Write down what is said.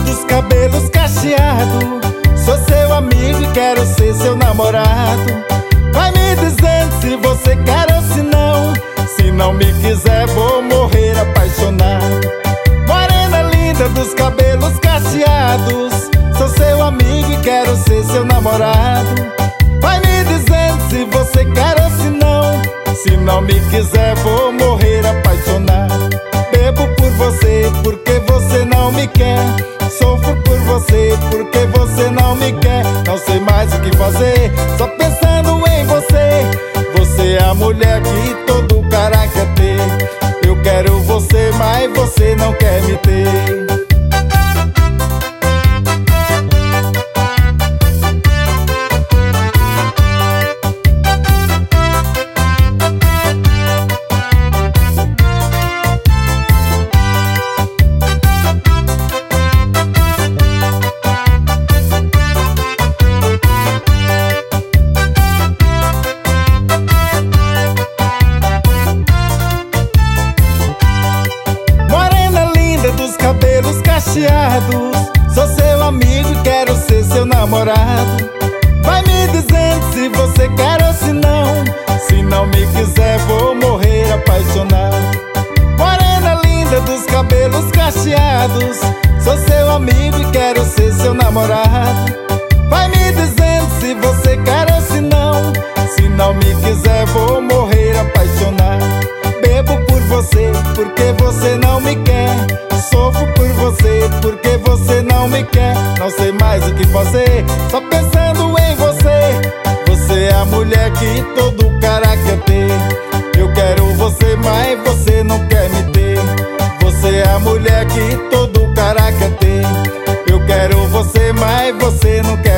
dos cabelos cacheados. Sou seu amigo e quero ser seu namorado. Vai me dizendo se você quer ou se não. Se não me quiser vou morrer apaixonado. Morena linda dos cabelos cacheados, sou seu amigo e quero ser seu namorado. Vai me dizendo se você quer ou se não. Se não me quiser vou morrer apaixonado. Bebo por você porque você não me quer. Sofro por você porque você não me quer. Não sei mais o que fazer, só pensando em você. Você é a mulher que todo cara quer ter. Eu quero você, mas você não quer me ter. Dos cabelos cacheados, sou seu amigo e quero ser seu namorado. Vai me dizendo se você quer ou se não. Se não me quiser vou morrer apaixonado. Morena linda dos cabelos cacheados, sou seu amigo e quero ser seu namorado. Vai me dizendo se você quer ou se não. Se não me quiser vou morrer apaixonado. Bebo por você porque você não me quer. Sofro por você porque você não me quer. Não sei mais o que fazer, só pensando em você. Você é a mulher que todo cara quer ter. Eu quero você, mas você não quer me ter. Você é a mulher que todo cara quer ter. Eu quero você, mas você não quer